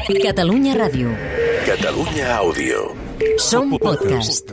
Catalunya Ràdio. Catalunya Àudio. Som podcast.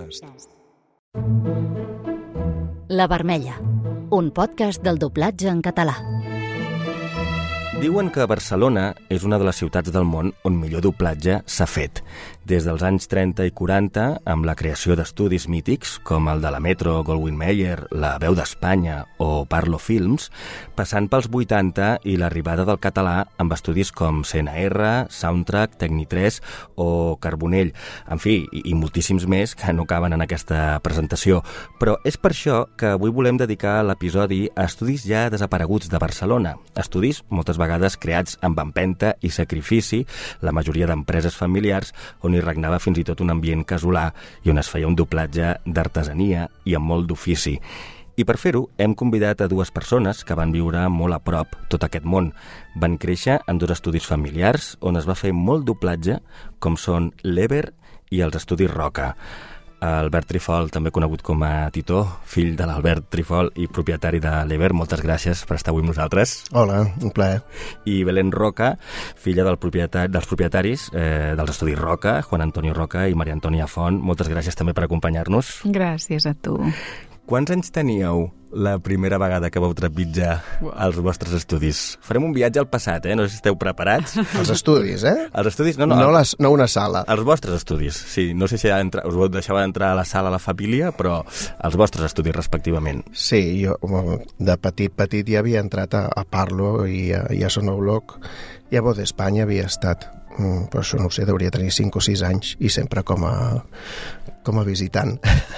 La Vermella, un podcast del doblatge en català. Diuen que Barcelona és una de les ciutats del món on millor doblatge s'ha fet. Des dels anys 30 i 40, amb la creació d'estudis mítics, com el de la Metro, Goldwyn Mayer, La Veu d'Espanya o Parlo Films, passant pels 80 i l'arribada del català amb estudis com CNR, Soundtrack, Tecni3 o Carbonell. En fi, i moltíssims més que no caben en aquesta presentació. Però és per això que avui volem dedicar l'episodi a estudis ja desapareguts de Barcelona. Estudis, moltes vegades creats amb empenta i sacrifici, la majoria d'empreses familiars, on hi regnava fins i tot un ambient casolà i on es feia un doblatge d'artesania i amb molt d'ofici. I per fer-ho hem convidat a dues persones que van viure molt a prop tot aquest món. Van créixer en dos estudis familiars on es va fer molt doblatge, com són l'Ever i els estudis Roca. Albert Trifol, també conegut com a Titó, fill de l'Albert Trifol i propietari de l'Ever. Moltes gràcies per estar avui amb nosaltres. Hola, un plaer. I Belén Roca, filla dels propietaris dels estudis Roca, Juan Antonio Roca i Maria Antònia Font. Moltes gràcies també per acompanyar-nos. Gràcies a tu. Quants anys teníeu la primera vegada que vau trepitjar als vostres estudis? Farem un viatge al passat, no sé si esteu preparats. Els estudis, eh? Els estudis? No una sala. Els vostres estudis, sí. No sé si us deixava entrar a la sala a la família, però els vostres estudis respectivament. Sí, jo de petit ja havia entrat a Parlo i a Sonobloc i a Voz d'Espanya havia estat. Però això no ho sé, hauria tenir 5 o 6 anys i sempre com a visitant.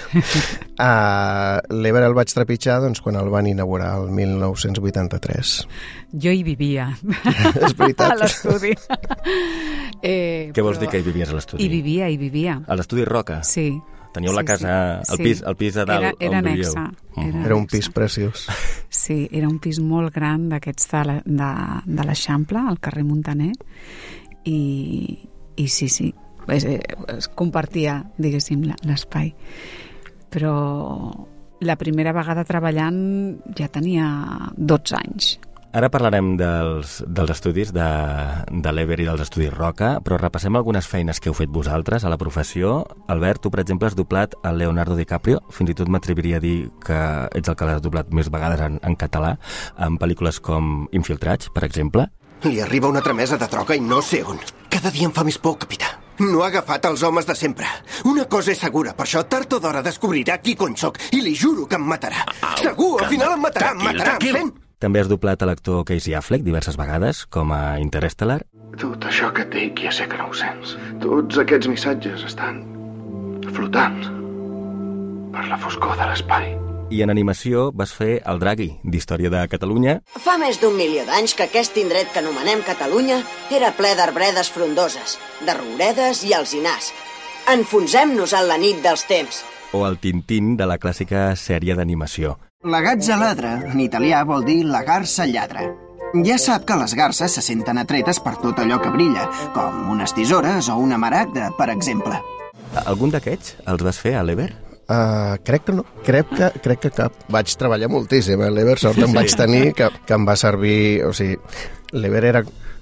L'Ever el vaig trepitjar quan el van inaugurar el 1983. Jo hi vivia. És veritat. A l'estudi. Què vols dir que hi vivies a l'estudi? Hi vivia. A l'estudi Roca? Sí. Teníeu la casa, el pis a dalt era on vivíeu? Era un pis preciós. Sí, era un pis molt gran d'aquests de l'Eixample, al carrer Montaner, i sí, es compartia, diguéssim, l'espai. Però la primera vegada treballant ja tenia 12 anys. Ara parlarem dels estudis de l'Ever i dels estudis Roca, però repassem algunes feines que heu fet vosaltres a la professió. Albert, tu, per exemple, has doblat el Leonardo DiCaprio, fins i tot m'atreviria a dir que ets el que l'has doblat més vegades en català, en pel·lícules com Infiltrats, per exemple. Li arriba una tramesa de droga i no sé on. Cada dia em fa més por, capità. No ha agafat els homes de sempre. Una cosa és segura, per això tard o d'hora descobrirà qui cony soc i li juro que em matarà. Segur, al final em matarà, em fent. També has doblat a l'actor Casey Affleck diverses vegades, com a Interstellar. Tot això que et dic ja sé que no ho sents. Tots aquests missatges estan flotant per la foscor de l'espai. I en animació vas fer el Draghi, d'Història de Catalunya. Fa més d'1 milió d'anys que aquest indret que anomenem Catalunya era ple d'arbredes frondoses, de rouredes i alzinars. Enfonsem-nos en la nit dels temps. O el Tintín, de la clàssica sèrie d'animació. La gatza ladra, en italià vol dir la garça lladra. Ja sap que les garces se senten atretes per tot allò que brilla, com unes tisores o una maragda, per exemple. Algun d'aquests els vas fer a l'Ever? Crec que no. Crec que cap. Vaig treballar moltíssim. L'Ever sort em vaig tenir que em va servir... O sigui, l'Ever era...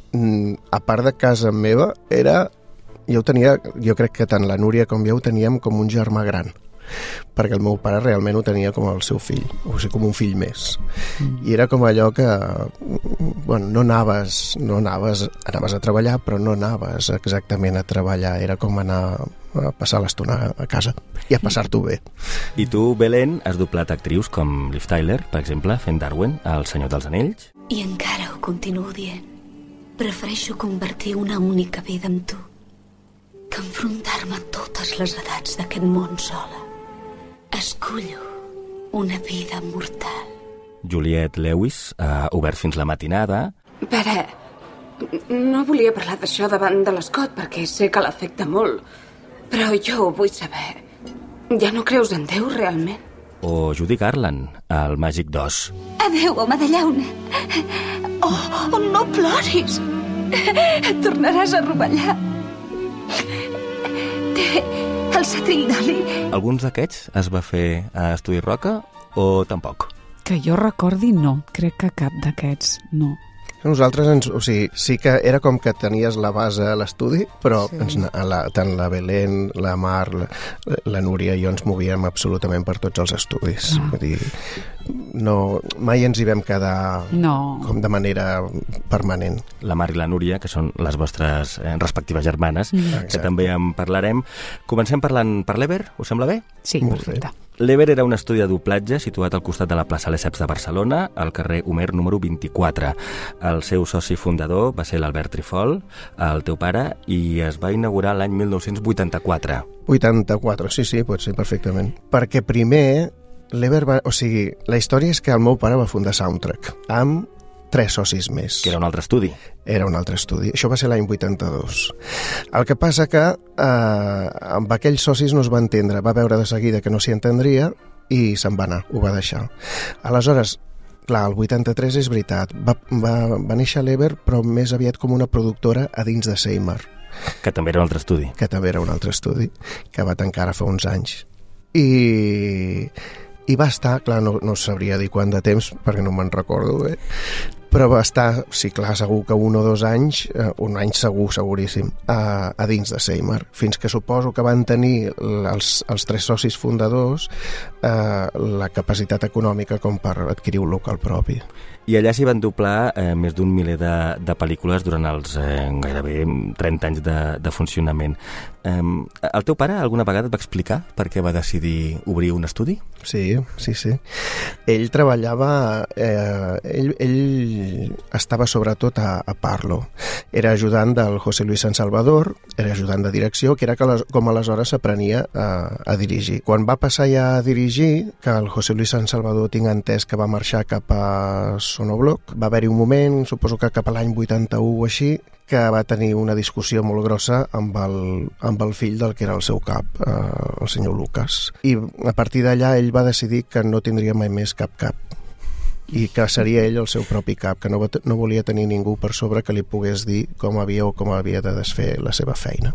A part de casa meva, era... Jo crec que tant la Núria com jo ho teníem com un germà gran. Perquè el meu pare realment ho tenia com el seu fill, o sigui, com un fill més. I era com allò que no anaves a treballar, però no anaves exactament a treballar, era com anar a passar l'estona a casa i a passar-t'ho bé. I tu, Belén, has doblat actrius com Liv Tyler, per exemple, fent Darwin, El Senyor dels Anells. I encara ho continuo dient. Prefereixo convertir una única vida amb tu que enfrontar-me a totes les edats d'aquest món sola. Escollo una vida mortal. Juliette Lewis ha obert fins la matinada. Pere, no volia parlar d'això davant de l'Scott perquè sé que l'afecta molt, però jo vull saber, ja no creus en Déu realment? O Judy Garland, al Màgic d'Oz. Adéu, home de llauna. Oh, no ploris. Et tornaràs a rovellar. Té el setrill d'oli. Alguns d'aquests es va fer a Estudi Roca o tampoc? Que jo recordi, no. Crec que cap d'aquests, no. Nosaltres, sí que era com que tenies la base a l'estudi, però tant la Belén, la Mar, la Núria i jo ens movíem absolutament per tots els estudis. Vull dir, mai ens hi vam quedar com de manera permanent. La Mar i la Núria, que són les vostres respectives germanes, que també en parlarem. Comencem parlant per l'Ever, us sembla bé? Sí, perfecte. L'Ever era un estudi de doblatge situat al costat de la plaça Lesseps de Barcelona, al carrer Homer número 24. El seu soci fundador va ser l'Albert Trifol, el teu pare, i es va inaugurar l'any 1984. 84, sí, pot ser perfectament. Perquè primer, l'Ever va... la història és que el meu pare va fundar Soundtrack, amb 3 socis més. Que era un altre estudi. Era un altre estudi. Això va ser l'any 82. El que passa que amb aquells socis no es va entendre. Va veure de seguida que no s'hi entendria i se'n va anar, ho va deixar. Aleshores, clar, el 83 és veritat. Va néixer l'Ever, però més aviat com una productora a dins de Seymour. Que també era un altre estudi. Que també era un altre estudi, que va tancar ara fa uns anys. I va estar, clar, no sabria dir quant de temps, perquè no me'n recordo bé, però va estar, sí, clar, segur que 1 o 2 anys, un any seguríssim, a dins de Seymour, fins que suposo que van tenir els 3 socis fundadors la capacitat econòmica com per adquirir un local propi. I allà s'hi van doblar més d'un miler de pel·lícules durant els gairebé 30 anys de funcionament. El teu pare alguna vegada et va explicar per què va decidir obrir un estudi? Sí. Ell treballava... Ell estava sobretot a Parlo. Era ajudant del José Luis San Salvador, era ajudant de direcció, que era com aleshores s'aprenia a dirigir. Quan va passar ja a dirigir, que el José Luis San Salvador tinc entès que va marxar cap a Sonobloc, va haver-hi un moment, suposo que cap a l'any 81 o així, que va tenir una discussió molt grossa amb el fill del que era el seu cap, el senyor Lucas. I a partir d'allà ell va decidir que no tindria mai més cap i que seria ell el seu propi cap, que no volia tenir ningú per sobre que li pogués dir com havia de desfer la seva feina.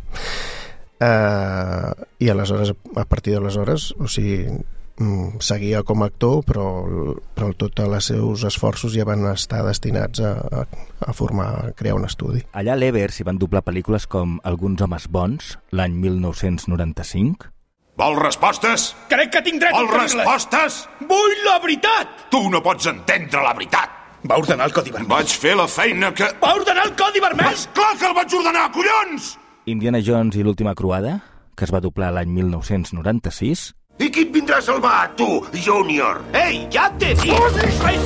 I aleshores, a partir d'aleshores, seguia com a actor, però tots els seus esforços ja van estar destinats a crear un estudi. Allà a l'Ever s'hi van doblar pel·lícules com Alguns homes bons, l'any 1995. Vols respostes? Crec que tinc dret a obtenir-les. Vols respostes? Vull la veritat! Tu no pots entendre la veritat. Va ordenar el codi vermell. Vaig fer la feina que... Va ordenar el codi vermell? Clar que el vaig ordenar, collons! Indiana Jones i l'última croada, que es va doblar l'any 1996. I qui et vindrà a salvar, tu, Junior? Ei, ja t'he dit!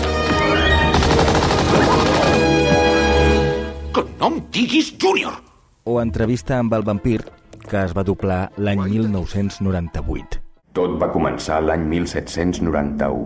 Que no em diguis Junior! O Entrevista amb el vampir, que es va doblar l'any 1998. Tot va començar l'any 1791.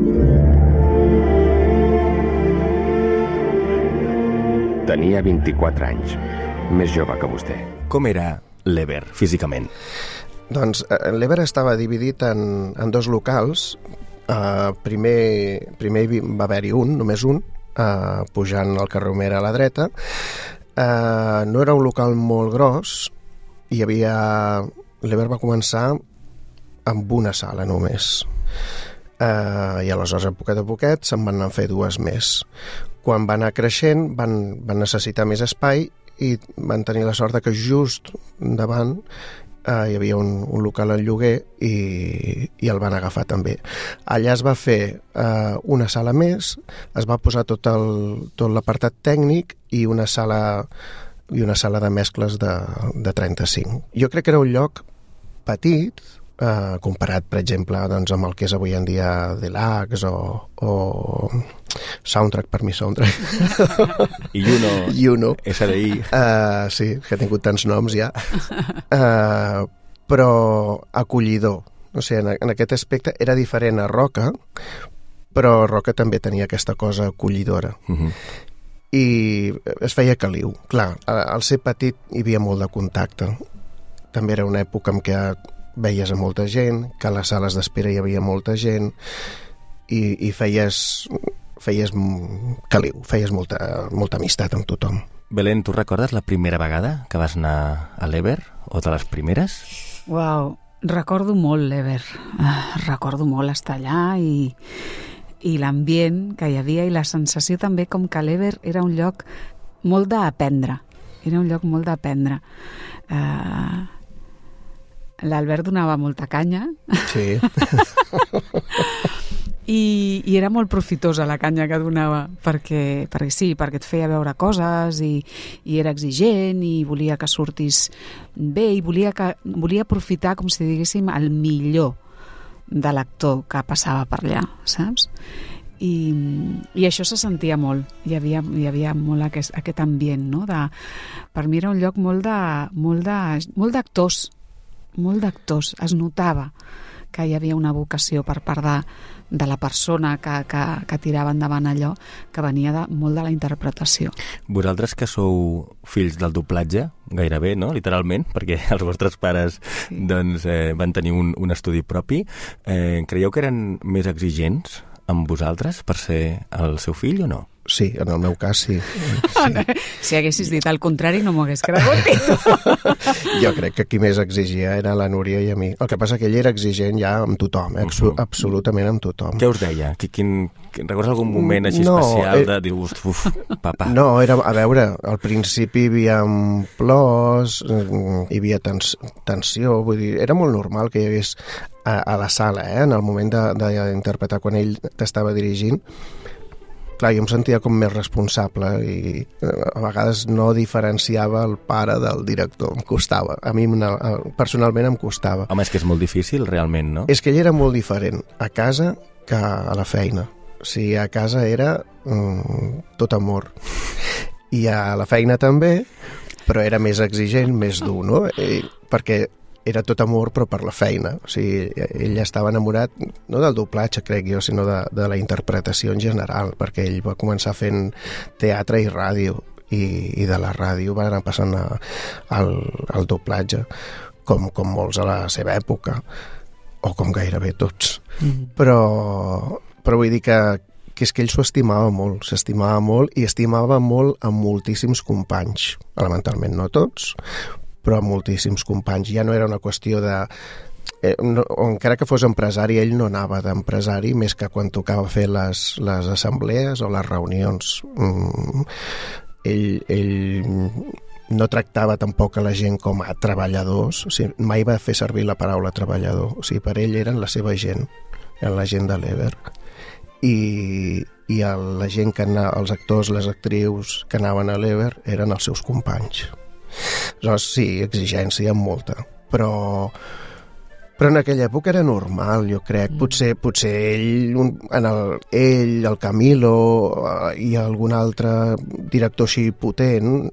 Tenia 24 anys, més jove que vostè. Com era l'Ever, físicament? Doncs l'Ever estava dividit en 2 locals. Primer va haver-hi només un, pujant al carrer Homer a la dreta. No era un local molt gros, hi havia... L'Ever va començar amb una sala només. I aleshores, a poquet se'n van anar a fer 2 més. Quan va anar creixent van necessitar més espai i van tenir la sort que just davant hi havia un local en lloguer i el van agafar també. Allà es va fer una sala més, es va posar tot l'apartat tècnic i una sala de mescles de 35. Jo crec que era un lloc petit, comparat, per exemple, doncs, amb el que és avui en dia Deluxe o Soundtrack, per mi Soundtrack. I Juno. SDI. Sí, que ha tingut tants noms ja. Però acollidor. O sigui, en aquest aspecte era diferent a Roca, però Roca també tenia aquesta cosa acollidora. I es feia caliu. Clar, al ser petit hi havia molt de contacte. També era una època en què veies a molta gent, que a les sales d'espera hi havia molta gent i feies caliu, feies molta amistat amb tothom. Belén, tu recordes la primera vegada que vas anar a l'Ever? O de les primeres? Uau, recordo molt l'Ever. Recordo molt estar allà i l'ambient que hi havia i la sensació també com que l'Ever era un lloc molt d'aprendre. Era un lloc molt d'aprendre. L'Albert donava molta canya. Sí. I era molt profitosa la canya que donava perquè et feia veure coses i era exigent i volia que sortis bé i volia aprofitar, com si diguéssim, el millor de l'actor que passava per allà, saps? I això se sentia molt. Hi havia molt aquest ambient, no? Per mi era un lloc molt d'actors. Molt d'actors. Es notava que hi havia una vocació per part de la persona que tirava endavant allò, que venia molt de la interpretació. Vosaltres que sou fills del doblatge, gairebé, no? Literalment, perquè els vostres pares van tenir un estudi propi, creieu que eren més exigents amb vosaltres per ser el seu fill o no? Sí, en el meu cas sí. Si haguessis dit el contrari no m'ho hagués cregut. Jo crec que qui més exigia era la Núria i a mi. El que passa que ell era exigent ja amb tothom, absolutament amb tothom. Què us deia? Recordes algun moment així especial de dir, uf, papa? No, a veure, al principi hi havia plors, hi havia tensió, vull dir, era molt normal que hi hagués a la sala, en el moment d'interpretar quan ell t'estava dirigint. Clar, jo em sentia com més responsable i a vegades no diferenciava el pare del director, em costava. A mi personalment em costava. Home, és que és molt difícil realment, no? És que ell era molt diferent a casa que a la feina. O sigui, a casa era tot amor. I a la feina també, però era més exigent, més dur, no? Perquè era tot amor, però per la feina. O sigui, ell estava enamorat, no del doblatge, crec jo, sinó de la interpretació en general, perquè ell va començar fent teatre i ràdio, i de la ràdio va anar passant al doblatge, com molts a la seva època, o com gairebé tots. Però vull dir que és que ell s'estimava molt i estimava molt a moltíssims companys, elementalment no tots, però moltíssims companys. Ja no era una qüestió de... encara que fos empresari, ell no anava d'empresari més que quan tocava fer les assemblees o les reunions. Ell no tractava tampoc a la gent com a treballadors, o sigui, mai va fer servir la paraula treballador. O sigui, per ell eren la seva gent, eren la gent de l'Ever. I la gent els actors, les actrius que anaven a l'Ever eren els seus companys. Aleshores, sí, exigència molta, però en aquella època era normal, jo crec. Potser ell, el Camilo i algun altre director així potent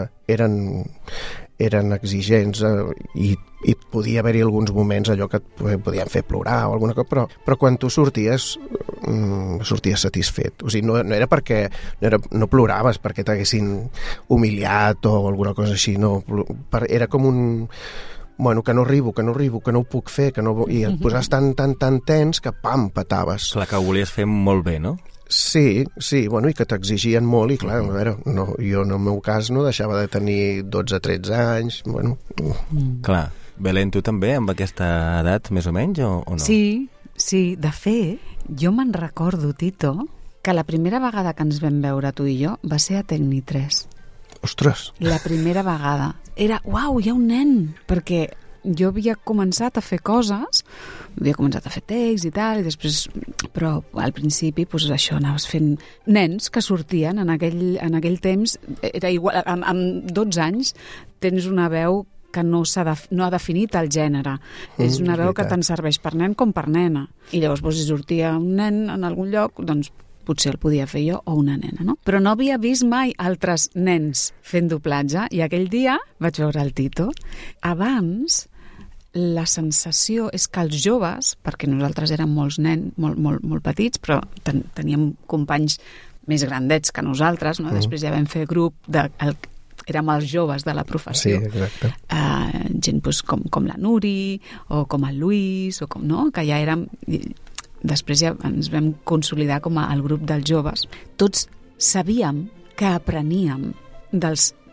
eren exigents i podia haver-hi alguns moments allò que et podien fer plorar o alguna cosa, però quan tu sorties satisfet. O sigui, no era perquè no ploraves perquè t'haguessin humiliat o alguna cosa així, no. Era com un... Bueno, que no arribo, que no ho puc fer, i et posaves tan tens que pam, petaves. Clar, que ho volies fer molt bé, no? Sí, bueno, i que t'exigien molt, i clar, a veure, jo en el meu cas no deixava de tenir 12-13 anys, bueno... Clar. Belén, tu també, amb aquesta edat, més o menys, o no? Sí, de fet, jo me'n recordo, Tito, que la primera vegada que ens vam veure tu i jo va ser a Tecni 3. Ostres! La primera vegada. Era, uau, hi ha un nen! Perquè jo havia començat a fer coses, havia començat a fer text i tal, i després, però al principi, doncs això, anaves fent nens que sortien en aquell temps, era igual, amb 12 anys tens una veu que no ha definit el gènere. És una veu que tant serveix per nen com per nena. I llavors, si sortia un nen en algun lloc, doncs potser el podia fer jo o una nena, no? Però no havia vist mai altres nens fent doblatge i aquell dia vaig veure el Tito. Abans, la sensació és que els joves, perquè nosaltres érem molts nens, molt petits, però teníem companys més grandets que nosaltres, no? Després ja vam fer grup érem els joves de la professió. Sí, exacte. Gent com la Nuri o com el Lluís, o no? Que ja érem... Després ja ens vam consolidar com el grup dels joves. Tots sabíem que apreníem dels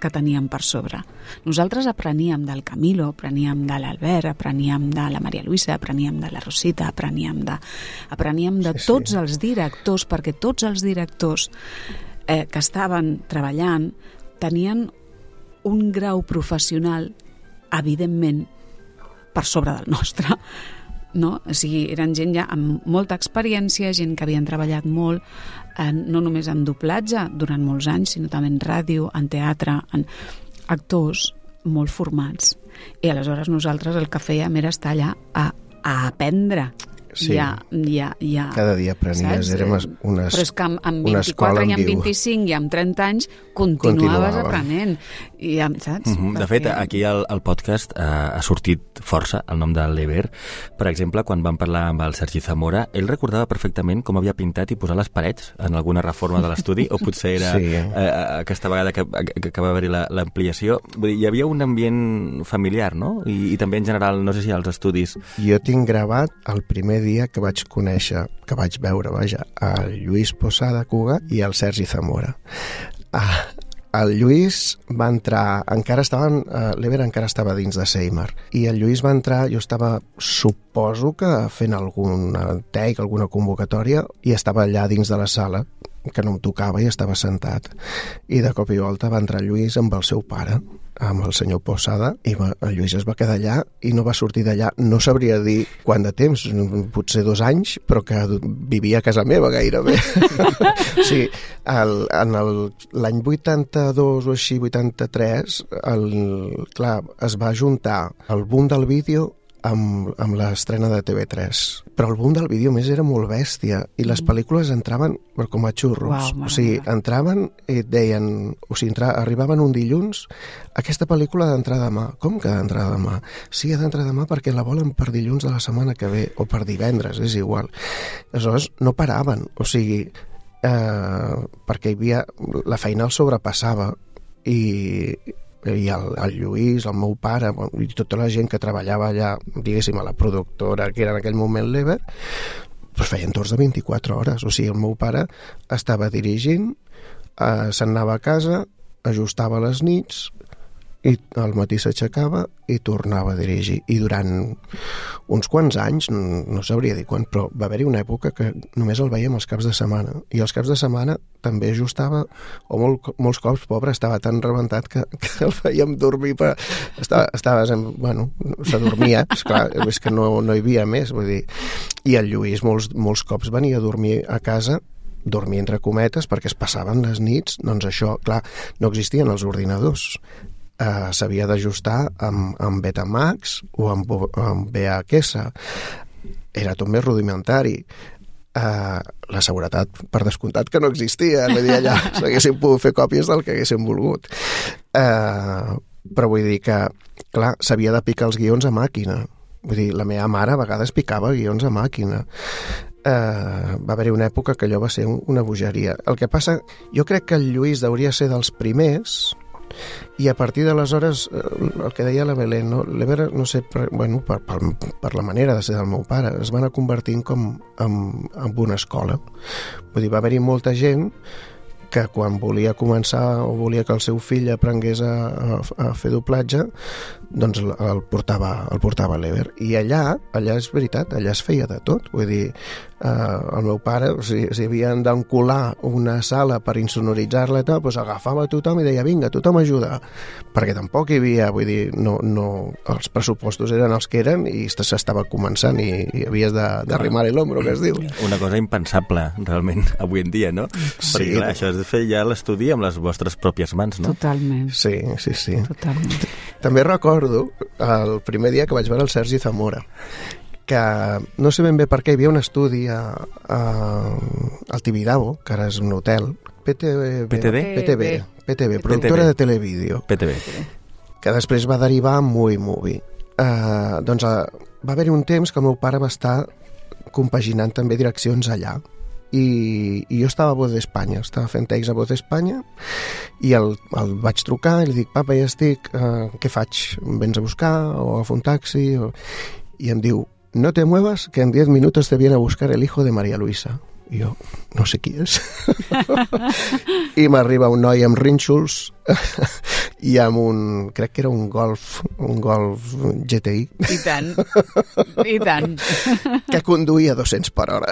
que teníem per sobre. Nosaltres apreníem del Camilo, apreníem de l'Albert, apreníem de la Maria Luisa, apreníem de la Rosita, apreníem de tots els directors, perquè tots els directors que estaven treballant tenien un grau professional, evidentment, per sobre del nostre, no? O sigui, eren gent ja amb molta experiència, gent que havien treballat molt, no només en doblatge durant molts anys, sinó també en ràdio, en teatre, en actors molt formats. I aleshores nosaltres el que fèiem era estar allà a aprendre. Sí, cada dia aprenies, érem una però és que amb 24 i amb 25 i amb 30 anys continuaves aprenent. I, saps? De fet, aquí al podcast ha sortit força el nom de l'Eber. Per exemple, quan vam parlar amb el Sergi Zamora, ell recordava perfectament com havia pintat i posat les parets en alguna reforma de l'estudi, o potser era aquesta vegada que va haver-hi l'ampliació. Vull dir, hi havia un ambient familiar, no? I també en general, no sé si als estudis... Jo tinc gravat el primer dia que vaig conèixer, que vaig veure, el Lluís Posada Cuga i el Sergi Zamora. El Lluís va entrar, l'Eber encara estava dins de Seymour, i el Lluís va entrar, jo estava, suposo que fent algun take, alguna convocatòria, i estava allà dins de la sala, que no em tocava i estava sentat. I de cop i volta va entrar el Lluís amb el seu pare, amb el senyor Posada, i el Lluís es va quedar allà i no va sortir d'allà. No sabria dir quant de temps, potser 2 anys, però que vivia a casa meva gairebé. Sí, l'any 82 o així, 83, clar, es va juntar el boom del vídeo amb l'estrena de TV3. Però el boom del vídeo més era molt bèstia i les pel·lícules entraven com a xurros. O sigui, entraven i et deien... O sigui, arribaven un dilluns, aquesta pel·lícula ha d'entrar demà. Com que ha d'entrar demà? Sí, ha d'entrar demà perquè la volen per dilluns de la setmana que ve o per divendres, és igual. Aleshores, no paraven. O sigui, perquè hi havia... La feina el sobrepassava i el Lluís, el meu pare i tota la gent que treballava allà, diguéssim, a la productora que era en aquell moment l'Eber, doncs feien torns de 24 hores. O sigui, el meu pare estava dirigint, se'n anava a casa, ajustava les nits i al matí s'aixecava i tornava a dirigir. I durant uns quants anys, no sabria dir quan, però va haver-hi una època que només el veiem els caps de setmana. I els caps de setmana també ajustava, o molts cops, pobre, estava tan rebentat que el veiem dormir. Bueno, s'adormia, esclar, és que no hi havia més, vull dir. I el Lluís molts cops venia a dormir a casa, dormir entre cometes, perquè es passaven les nits, doncs això, clar, no existien els ordinadors. S'havia d'ajustar amb Betamax o amb VHS. Era tot més rudimentari. La seguretat, per descomptat, que no existia. Vull dir, allà s'haguessin pogut fer còpies del que haguessin volgut. Però vull dir que, clar, s'havia de picar els guions a màquina. Vull dir, la meva mare a vegades picava guions a màquina. Va haver-hi una època que allò va ser una bogeria. El que passa, jo crec que el Lluís hauria de ser dels primers, i a partir d'aleshores, el que deia la Belén, no? L'Eber, no sé, per la manera de ser del meu pare, es va anar convertint com en una escola. Vull dir, va haver-hi molta gent que quan volia començar o volia que el seu fill aprengués a fer doblatge, doncs el portava a l'Eber. I allà és veritat, allà es feia de tot. Vull dir, el meu pare, si havien d'encolar una sala per insonoritzar-la i tal, doncs agafava tothom i deia, vinga, tothom ajuda. Perquè tampoc hi havia, vull dir, els pressupostos eren els que eren i s'estava començant i havies d'arrimar-hi l'ombro, que es diu. Una cosa impensable, realment, avui en dia, no? Sí. Perquè, clar, això és de fer ja l'estudi amb les vostres pròpies mans, no? Totalment. Sí. Totalment. També recordo el primer dia que vaig veure el Sergi Zamora, que no sé ben bé per què hi havia un estudi al Tibidabo, que ara és un hotel, PTV, productora de televídeo, que després va derivar en Movie. Doncs va haver-hi un temps que el meu pare va estar compaginant també direccions allà. I jo estava a Voz d'Espanya, estava fent takes a Voz d'Espanya i el vaig trucar i li dic, papa, ja estic, què faig? Em vens a buscar o agafo un taxi? I em diu, no te muevas, que en 10 minutos te viene a buscar el hijo de María Luisa. I jo, no sé qui és. I m'arriba un noi amb rínxols i amb crec que era un Golf GTI. I tant, i tant. Que conduïa a 200 per hora.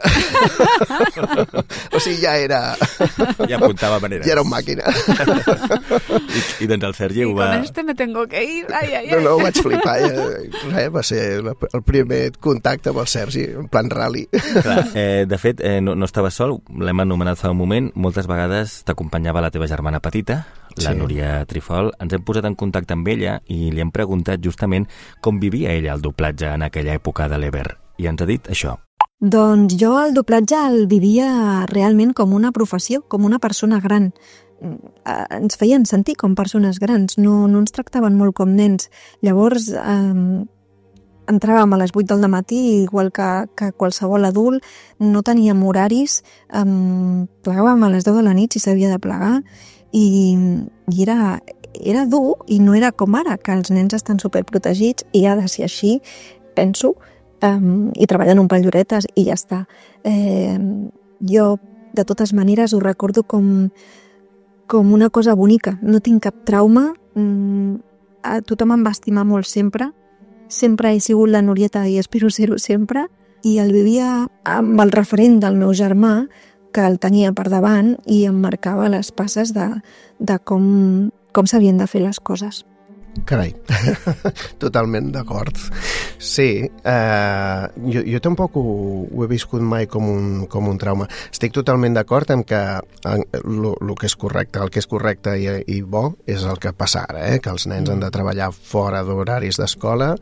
O sigui, ja era... Ja apuntava maneres. Ja era un màquina. I doncs el Sergi ho va... I con me tengo que ir. Ai. No, vaig flipar. Va ser el primer contacte amb el Sergi, en plan rally. Clar, de fet, no estava sol, l'hem anomenat fa un moment, moltes vegades t'acompanyava la teva germana petita, la Núria Trifol. Ens hem posat en contacte amb ella i li hem preguntat justament com vivia ella el doblatge en aquella època de l'Ever. I ens ha dit això. Doncs jo el doblatge el vivia realment com una professió, com una persona gran. Ens feien sentir com persones grans, no ens tractaven molt com nens. Llavors, entràvem a les 8 del matí, igual que qualsevol adult, no teníem horaris, plegàvem a les 10 de la nit si s'havia de plegar, i era dur, i no era com ara, que els nens estan superprotegits i ha de ser així, penso, i treballen un parell d'horetes i ja està. Jo, de totes maneres, ho recordo com una cosa bonica. No tinc cap trauma, tothom em va estimar molt sempre he sigut la Nurieta i espero ser-ho sempre, i el vivia amb el referent del meu germà, que el tenia per davant i em marcava les passes de com s'havien de fer les coses. Carai, totalment d'acord. Sí, jo tampoc ho he viscut mai com un trauma. Estic totalment d'acord amb que el que és correcte i bo és el que passa ara, que els nens han de treballar fora d'horaris d'escola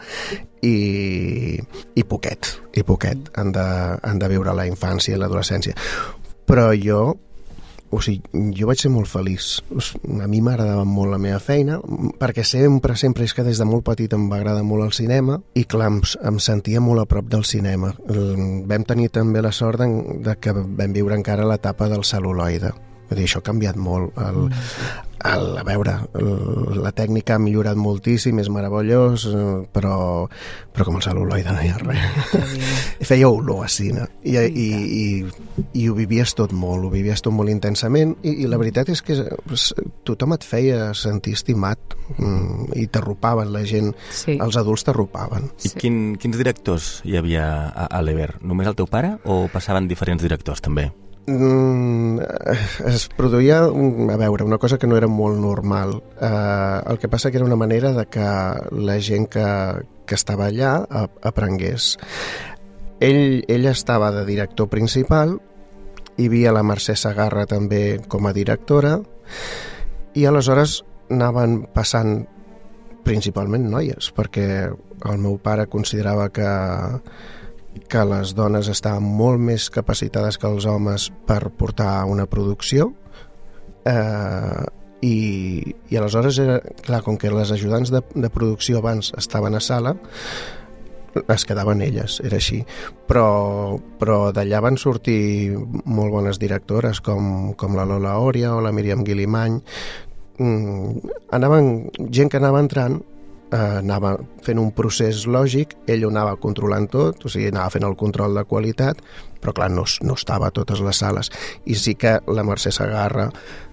i poquet han de viure la infància i l'adolescència. Però jo vaig ser molt feliç. A mi m'agradava molt la meva feina, perquè sempre és que des de molt petit em va agradar molt el cinema, i clar, em sentia molt a prop del cinema. Vam tenir també la sort de que vam viure encara l'etapa del cel·luloide. Vull dir, això ha canviat molt. A veure, la tècnica ha millorat moltíssim, és meravellós, però com el cel·luloide no hi ha res. Feia olor a cine i ho vivies tot molt intensament, i la veritat és que tothom et feia sentir estimat i t'arropaven la gent, els adults t'arropaven. I quins directors hi havia a l'Ever? Només el teu pare o passaven diferents directors també? Es produïa, a veure, una cosa que no era molt normal. El que passa que era una manera de que la gent que estava allà aprengués. Ell estava de director principal, hi havia la Mercè Segarra també com a directora, i aleshores anaven passant principalment noies, perquè el meu pare considerava que les dones estaven molt més capacitades que els homes per portar una producció, i aleshores era clar, com que les ajudants de producció abans estaven a sala, es quedaven elles, era així, però d'allà van sortir molt bones directores com la Lola Oria o la Míriam Guilimany. Gent que anava entrant, anava fent un procés lògic, ell ho anava controlant tot, o sigui, anava fent el control de qualitat, però clar, no estava a totes les sales. I sí que la Mercè Segarra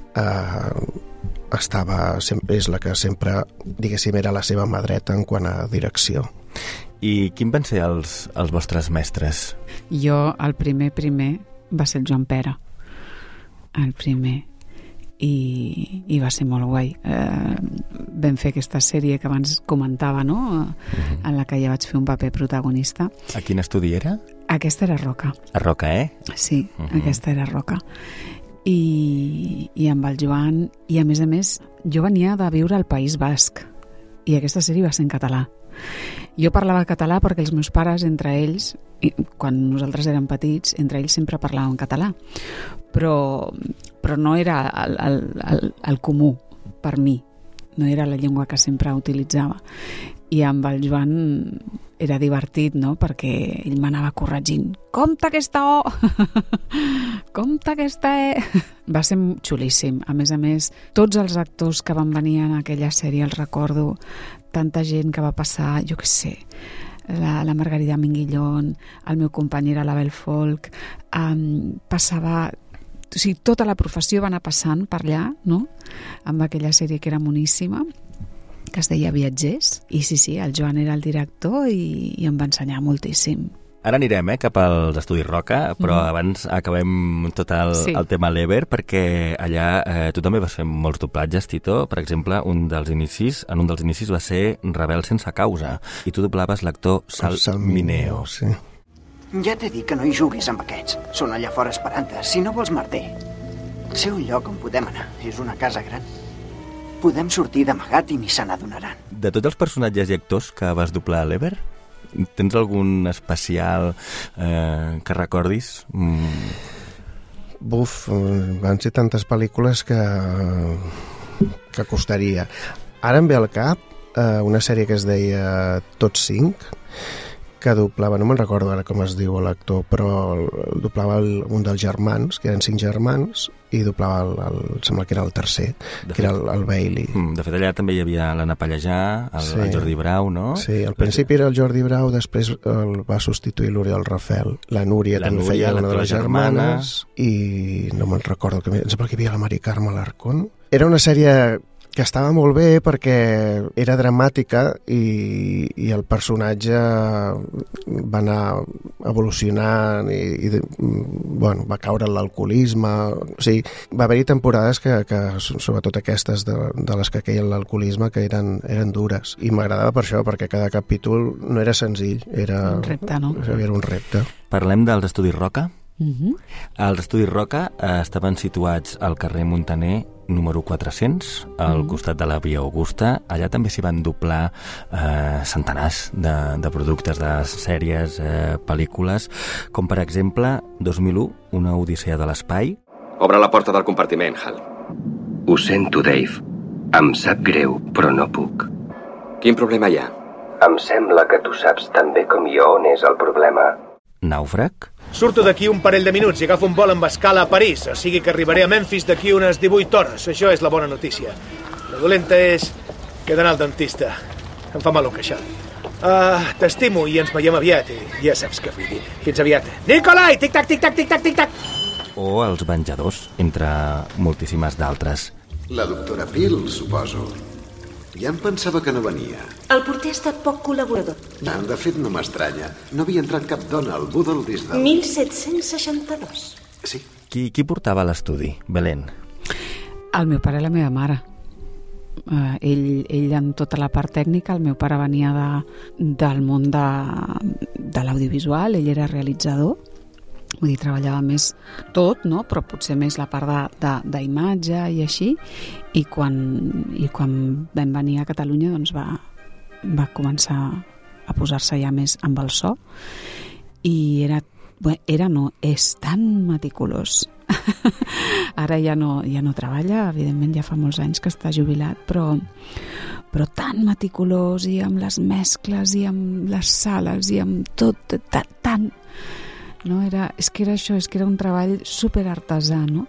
és la que sempre, diguéssim, era la seva mà dreta en quant a direcció. I quin van ser els vostres mestres? Jo, el primer va ser el Joan Pera, el primer, i va ser molt guai. Vam fer aquesta sèrie que abans comentava, no? En la que ja vaig fer un paper protagonista. A quin estudi era? Aquesta era Roca. A Roca, Sí, aquesta era Roca. I amb el Joan, i a més, jo venia de viure al País Basc, i aquesta sèrie va ser en català. Jo parlava català perquè els meus pares, entre ells, quan nosaltres érem petits, entre ells sempre parlaven català, però no era el comú per mi, no era la llengua que sempre utilitzava. I amb el Joan era divertit, no?, perquè ell m'anava corregint. Compte aquesta O! Compte aquesta E! Va ser xulíssim. A més, tots els actors que van venir en aquella sèrie els recordo, tanta gent que va passar, jo què sé, la Margarida Minguillón, el meu company era l'Abel Folk, passava o sigui, tota la professió va anar passant per allà, no? Amb aquella sèrie que era moníssima, que es deia Viatgers, i sí, el Joan era el director i em va ensenyar moltíssim. Ara anirem cap als Estudis Roca, però abans acabem tot el tema Lever, perquè allà tu també vas fer molts doblatges, Tito. Per exemple, en un dels inicis va ser Rebel sense causa, i tu doblaves l'actor Sal Mineo. Sí. Ja t'he dit que no hi juguis amb aquests. Són allà fora esperant-te, si no vols merder. Sé un lloc on podem anar. És una casa gran. Podem sortir d'amagat i ni se n'adonaran. De tots els personatges i actors que vas doblar a Lever, tens algun especial que recordis? Buf, van ser tantes pel·lícules que costaria. Ara em ve al cap una sèrie que es deia Tots 5, que doblava, no me'n recordo ara com es diu l'actor, però doblava un dels germans, que eren 5 germans, i doblava sembla que era el tercer, que era el Bailey. De fet, allà també hi havia l'Anna Pallejà, el Jordi Brau, no? Sí, al principi era el Jordi Brau, després el va substituir l'Oriol Rafel. La Núria també feia una de les germanes, i no me'n recordo, em sembla que hi havia la Mari Carme Alarcón. Era una sèrie que estava molt bé perquè era dramàtica i el personatge va anar evolucionant i va caure en l'alcoholisme. O sigui, va haver-hi temporades que sobretot aquestes de les que queien l'alcoholisme, que eren dures. I m'agradava per això, perquè cada capítol no era senzill. Era un repte, no? Era un repte. Parlem dels Estudis Roca? Els Estudis Roca estaven situats al carrer Muntaner número 400, al costat de la Via Augusta. Allà també s'hi van doblar centenars de productes, de sèries, pel·lícules, com per exemple 2001, Una odissea de l'espai. Obre la porta del compartiment, Hal. Ho sento, Dave. Em sap greu, però no puc. Quin problema hi ha? Em sembla que tu saps tan bé com jo on és el problema. Nàufrag? Surto d'aquí un parell de minuts i agafo un vol amb escala a París, o sigui que arribaré a Memphis d'aquí unes 18 hores. Això és la bona notícia. La dolenta és que he d'anar al dentista. Em fa mal un queixal. T'estimo i ens veiem aviat, i ja saps què vull dir. Fins aviat. Nicolai! Tic-tac, tic-tac, tic-tac, tic-tac! O Els Venjadors, entre moltíssimes d'altres. La doctora Peel, suposo. Ja em pensava que no venia. El porter ha estat poc col·laborador. No, de fet, no m'estranya. No havia entrat cap dona al Budel des del... 1762. Sí. Qui portava a l'estudi, Belén? El meu pare i la meva mare. Ell en tota la part tècnica, el meu pare venia del món de l'audiovisual, ell era realitzador, vull dir, treballava més tot, no? Però potser més la part d'imatge i així, i quan vam venir a Catalunya doncs va començar a posar-se ja més amb el so, i és tan meticulós. Ara ja no treballa, evidentment ja fa molts anys que està jubilat, però tan meticulós, i amb les mescles i amb les sales i amb tot, tan... No, és que era un treball superartesà, no?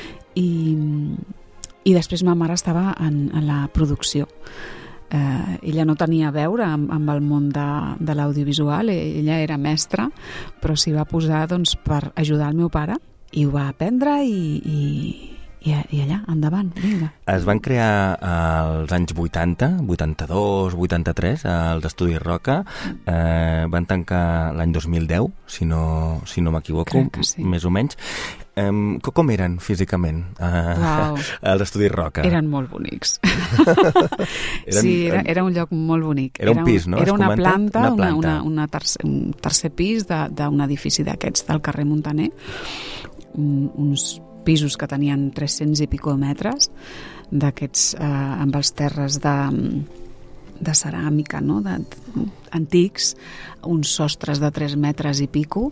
I després ma mare estava en la producció. Ella no tenia a veure amb el món de l'audiovisual, ella era mestra, però s'hi va posar doncs, per ajudar el meu pare, i ho va aprendre i allà, endavant, vinga. Es van crear als anys 80, 82, 83, als Estudis Roca. Van tancar l'any 2010, si no m'equivoco, sí. Més o menys. Com eren físicament els Estudis Roca? Eren molt bonics. Sí, era un lloc molt bonic. Era un pis, no? Era una planta. Un tercer pis d'un edifici d'aquests del carrer Muntaner, uns pisos que tenien 300 i pico metres, d'aquests amb els terres de ceràmica, no? Antics, uns sostres de 3 metres i pico,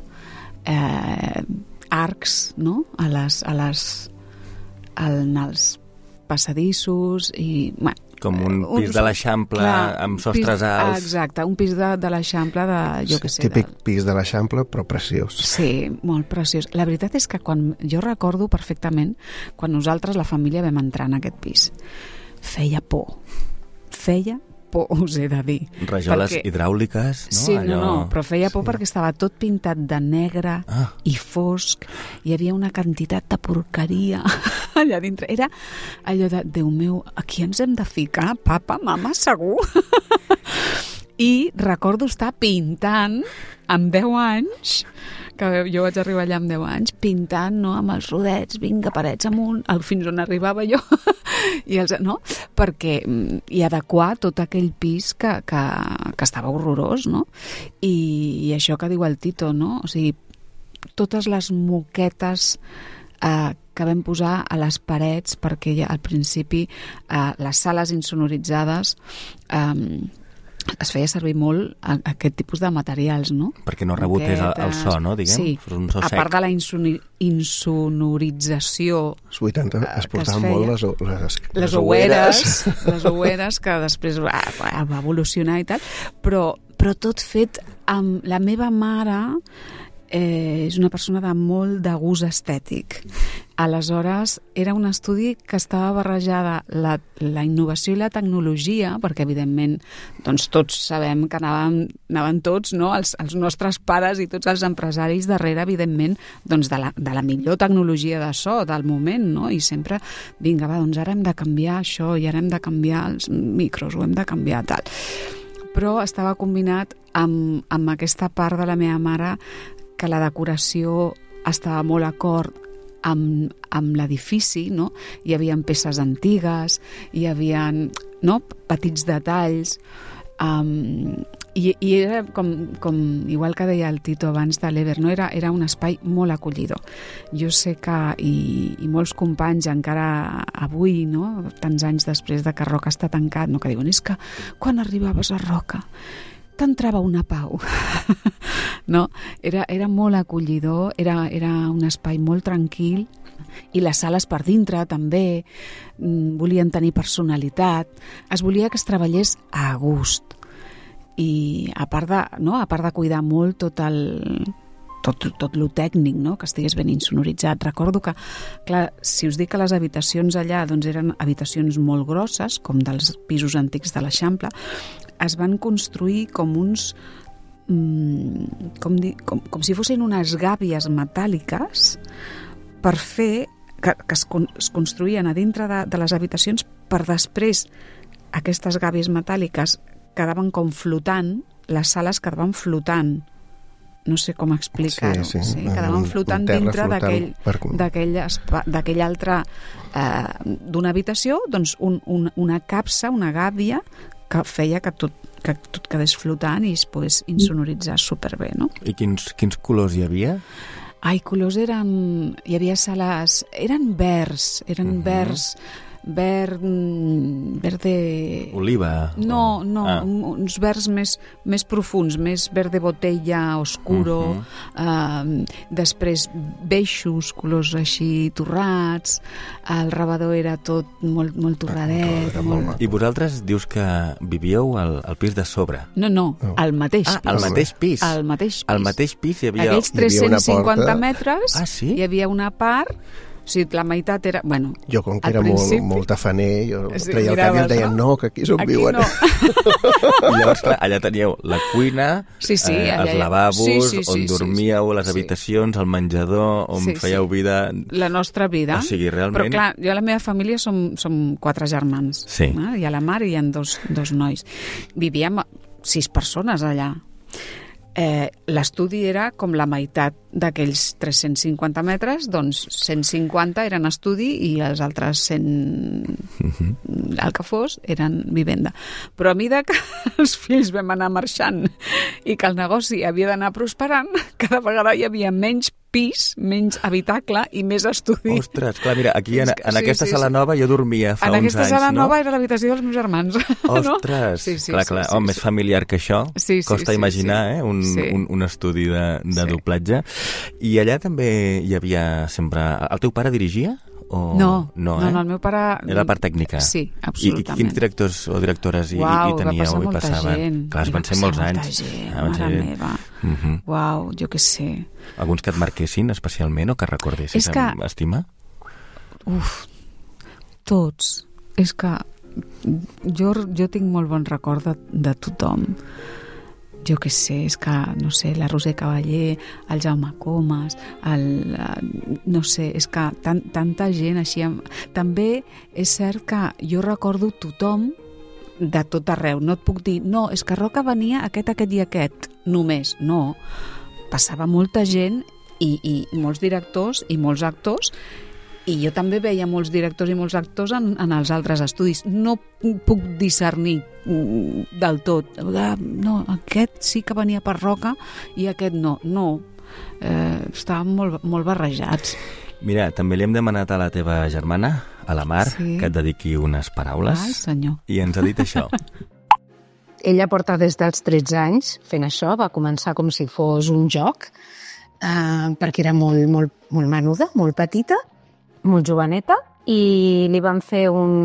arcs, no? als passadissos, i com un pis de l'Eixample amb sostres alts. Exacte, un pis de l'Eixample típic pis de l'Eixample, però preciós. Sí, molt preciós. La veritat és que jo recordo perfectament quan nosaltres, la família, vam entrar en aquest pis. Feia por. por, us he de dir. Rajoles hidràuliques, no? Sí, no, però feia por perquè estava tot pintat de negre i fosc, hi havia una quantitat de porqueria allà dintre. Era allò de, Déu meu, aquí ens hem de ficar, papa, mama, segur? I recordo estar pintant amb 10 anys, que jo vaig arribar allà amb 10 anys, pintant, no?, amb els rodets, vinga, parets amunt, fins on arribava jo, no? I adequar tot aquell pis que estava horrorós, no? I això que diu el Tito, no? O sigui, totes les moquetes que vam posar a les parets, perquè ja al principi les sales insonoritzades es feia servir molt aquest tipus de materials, no? Perquè no rebotés el so, no, diguem? Sí, un so sec. A part de la insonorització... Als 80 es portaven molt les oueres, que després va evolucionar i tal, però tot fet amb... La meva mare és una persona de molt de gust estètic. Aleshores, era un estudi que estava barrejada la innovació i la tecnologia, perquè, evidentment, doncs, tots sabem que anaven tots, no?, els nostres pares i tots els empresaris darrere, evidentment, doncs, de la millor tecnologia de so del moment, no?, i sempre, vinga, va, doncs ara hem de canviar això, i ara hem de canviar els micros, ho hem de canviar, tal. Però estava combinat amb aquesta part de la meva mare que la decoració estava molt acord amb l'edifici, no? Hi havia peces antigues, hi havia, no?, petits detalls, i era com igual que deia el Tito abans de l'Ever, no? Era un espai molt acollidor. Jo sé que, i molts companys encara avui, no?, tants anys després de que Roca està tancat, no?, que diuen, és que quan arribaves a Roca t'entrava una pau. No? Era molt acollidor, era un espai molt tranquil, i les sales per dintre també volien tenir personalitat, es volia que es treballés a gust, i a part de cuidar molt tot lo tècnic, no?, que estigués ben insonoritzat. Recordo que, clar, si us dic que les habitacions allà doncs eren habitacions molt grosses, com dels pisos antics de l'Eixample, es van construir com uns... com si fossin unes gàbies metàl·liques per fer... que es construïen a dintre de les habitacions, per després aquestes gàbies metàl·liques quedaven com flotant, les sales quedaven flotant. No sé com explicar-ho. Sí. Quedaven flotant dintre d'aquell altre... d'una habitació, doncs una capsa, una gàbia, que feia que tot quedés flotant i es pogués insonoritzar superbé, no? I quins colors hi havia? Colors hi havia sales... Eren verds, verd de... Oliva? No, uns verds més profuns, més verd de botella oscuro, després beixos, colors així torrats, el rebedor era tot molt torradet. I vosaltres dius que vivíeu al pis de sobre? No, al mateix pis. Al mateix pis? Al mateix pis. Al mateix pis hi havia... Aquells 350 metres, hi havia una part... O sigui, la meitat era... Bueno, jo, com que era molt tafaner, jo treia el cap i em deien, no, que aquí som viuen. No. I llavors, clar, allà teníeu la cuina, els lavabos, on dormíeu, les habitacions, el menjador, on fèieu vida... La nostra vida. O sigui, realment... Però, clar, jo i la meva família som 4 germans. Sí. Hi ha la mare i hi ha dos nois. Vivíem 6 persones allà. L'estudi era com la meitat d'aquells 350 metres, doncs 150 eren estudi i els altres 100, el que fos, eren vivenda. Però a mesura que els fills vam anar marxant i que el negoci havia d'anar prosperant, cada vegada hi havia menys pis, menys habitacle i més estudi. Ostres, clar, mira, aquí en aquesta sala nova jo dormia fa uns anys, no? En aquesta sala nova era l'habitació dels meus germans. Ostres, clar, més familiar que això. Costa imaginar, un estudi de doblatge. I allà també hi havia sempre... El teu pare dirigia? No, el meu pare... Era la part tècnica? Sí, absolutament. I quins directors o directores hi teníeu i passaven? Clar, van ser molts anys. Mare meva. Uau, jo què sé. Alguns que et marquessin especialment o que recordessis amb estima? Tots. És que Jo tinc molt bon record de tothom. Jo què sé, és que, no sé, la Roser Cavallé, el Jaume Comas, no sé, és que tanta gent així... També és cert que jo recordo tothom de tot arreu. No et puc dir, no, és que Roca venia aquest i aquest, només. No, passava molta gent i molts directors i molts actors, i jo també veia molts directors i molts actors en els altres estudis. No puc discernir del tot. No, aquest sí que venia per Roca i aquest no. No, estaven molt barrejats. Mira, també li hem demanat a la teva germana, a la Mar, que et dediqui unes paraules. Ai, senyor. I ens ha dit això. Ella porta des dels 13 anys fent això, va començar com si fos un joc, perquè era molt menuda, molt petita, molt joveneta, i li van fer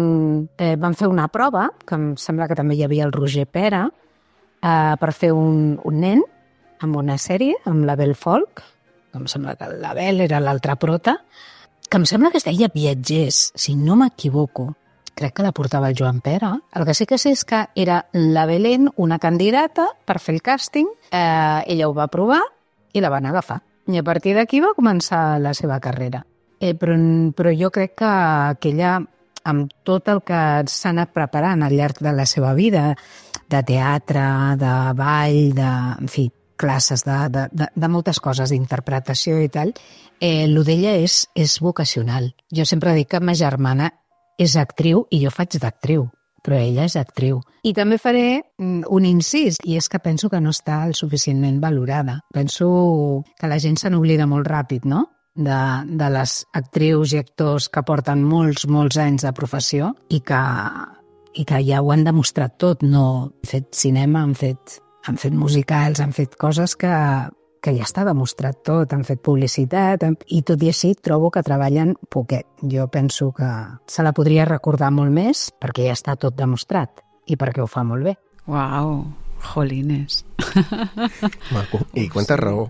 una prova, que em sembla que també hi havia el Roger Pera, per fer un nen amb una sèrie, amb la Bel Folk, que em sembla que la Bel era l'altra prota, que em sembla que es deia Viatgers, si no m'equivoco. Crec que la portava el Joan Pera. El que sí que sé és que era la Belén una candidata per fer el càsting, ella ho va provar i la van agafar. I a partir d'aquí va començar la seva carrera. Però jo crec que ella, amb tot el que s'ha anat preparant al llarg de la seva vida, de teatre, de ball, en fi, classes de moltes coses, d'interpretació i tal, el d'ella és vocacional. Jo sempre dic que ma germana és actriu i jo faig d'actriu, però ella és actriu. I també faré un incís, i és que penso que no està suficientment valorada. Penso que la gent se n'oblida molt ràpid, no?, de les actrius i actors que porten molts anys de professió i que ja ho han demostrat tot. No han fet cinema, han fet musicals, han fet coses que ja està demostrat tot, han fet publicitat, i tot i així trobo que treballen poquet. Jo penso que se la podria recordar molt més perquè ja està tot demostrat i perquè ho fa molt bé. Uau, jolines. Maco. I quanta raó.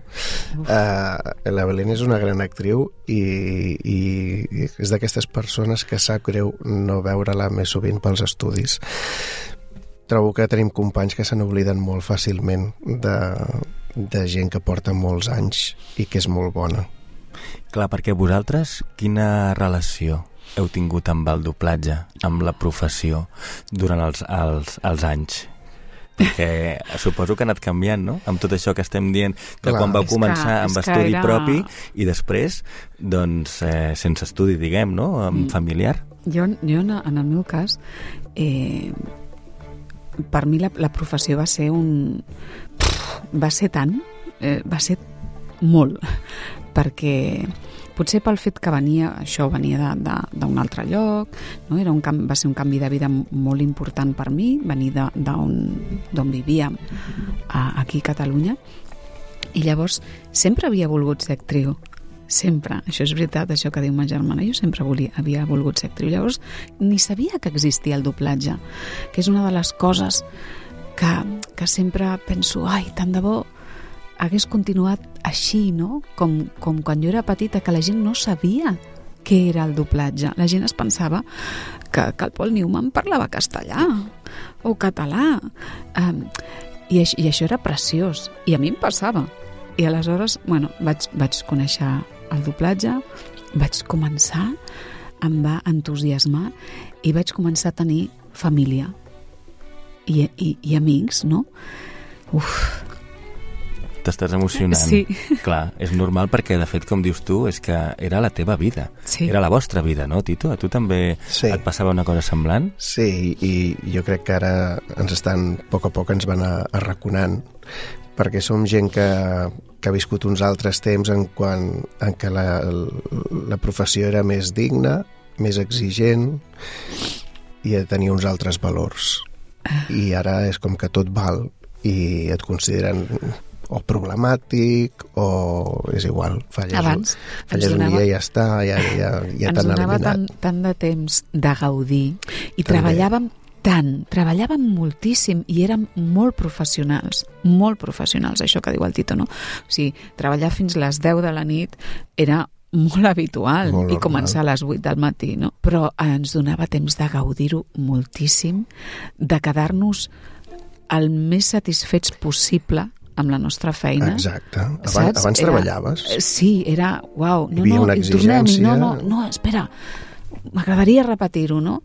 La Belén és una gran actriu i és d'aquestes persones que sap greu no veure-la més sovint pels estudis. Trobo que tenim companys que se n'obliden molt fàcilment de gent que porta molts anys i que és molt bona. Clar, perquè vosaltres quina relació heu tingut amb el doblatge, amb la professió, durant els anys? Perquè suposo que ha anat canviant, no?, amb tot això que estem dient, de quan vau començar amb estudi propi i després, doncs, sense estudi, diguem, no?, amb familiar. Jo en el meu cas, per mi la professió va ser va ser molt, perquè potser pel fet que venia d'un altre lloc, no? Va ser un canvi de vida molt important per mi, venir d'on vivíem aquí a Catalunya, i llavors sempre havia volgut ser actriu, sempre, això és veritat, això que diu ma germana, jo sempre havia volgut ser actriu, llavors ni sabia que existia el doblatge, que és una de les coses que sempre penso, ai, tant de bo hagués continuat així, no? Com quan jo era petita, que la gent no sabia què era el doblatge. La gent es pensava que el Paul Newman parlava castellà o català. I això era preciós. I a mi em passava. I aleshores, vaig conèixer el doblatge, vaig començar, em va entusiasmar i vaig començar a tenir família i amics, no? T'estàs emocionant. Sí. Clar, és normal perquè, de fet, com dius tu, és que era la teva vida. Sí. Era la vostra vida, no, Tito? A tu també et passava una cosa semblant? Sí, i jo crec que ara a poc a poc ens van arraconant, perquè som gent que ha viscut uns altres temps en què la professió era més digna, més exigent i tenia uns altres valors. I ara és com que tot val i et consideren o problemàtic o és igual, falles un dia i ja està, ja t'han eliminat. Ens donava tant de temps de gaudir i treballàvem moltíssim i érem molt professionals, això que diu el Tito, no? O sigui, treballar fins les 10 de la nit era molt habitual, molt i començar a les 8 del matí, no? Però ens donava temps de gaudir-ho moltíssim, de quedar-nos el més satisfets possible amb la nostra feina. Exacte. Abans treballaves. Sí, era, uau, hi havia una exigència. No, espera, m'agradaria repetir-ho, no?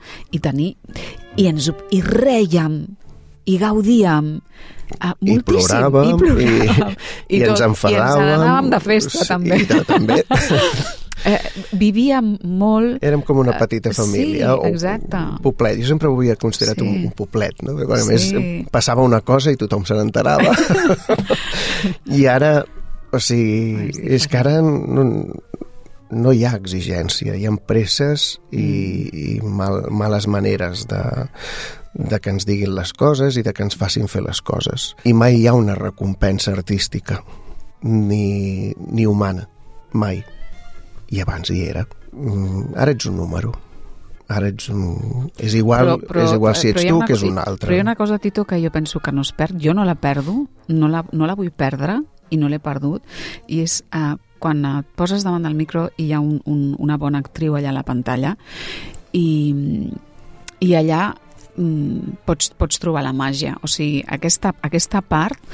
I rèiem, i gaudíem, moltíssim. I ploràvem, i ens enfadàvem. I ens anàvem de festa, també. I també. Vivíem molt... Érem com una petita família. Sí, exacte. Un poblet. Jo sempre ho havia considerat un poblet, no? A més, passava una cosa i tothom se n'enterava. I ara, o sigui, és que ara no hi ha exigència, hi ha presses i males maneres de que ens diguin les coses i de que ens facin fer les coses. I mai hi ha una recompensa artística, ni humana, mai. I abans hi era. Ara ets un número. Ara ets un... És igual si ets tu que és un altre. Però hi ha una cosa, Tito, que jo penso que no es perd. Jo no la perdo, no la vull perdre i no l'he perdut. I és quan et poses davant del micro i hi ha una bona actriu allà a la pantalla i allà pots trobar la màgia. O sigui, aquesta part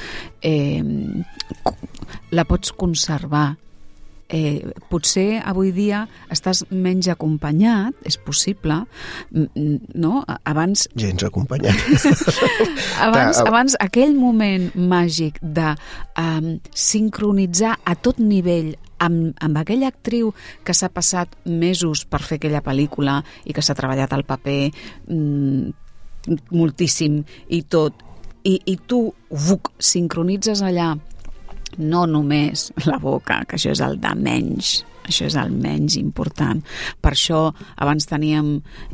la pots conservar. Potser avui dia estàs menys acompanyat, és possible, no? Abans... Gens acompanyat. abans aquell moment màgic de sincronitzar a tot nivell amb aquella actriu que s'ha passat mesos per fer aquella pel·lícula i que s'ha treballat el paper moltíssim i tot, i tu sincronitzes allà no només la boca, que això és el de menys, això és el menys important. Per això abans teníem,